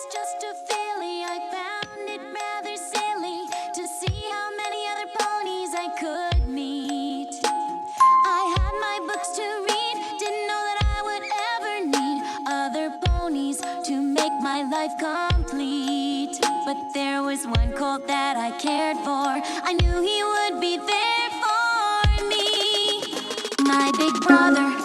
was just a filly. I found it rather silly to see how many other ponies I could meet. I had my books to read, didn't know that I would ever need other ponies to make my life complete. But there was one colt that I cared for. I knew he would be there for me. My big brother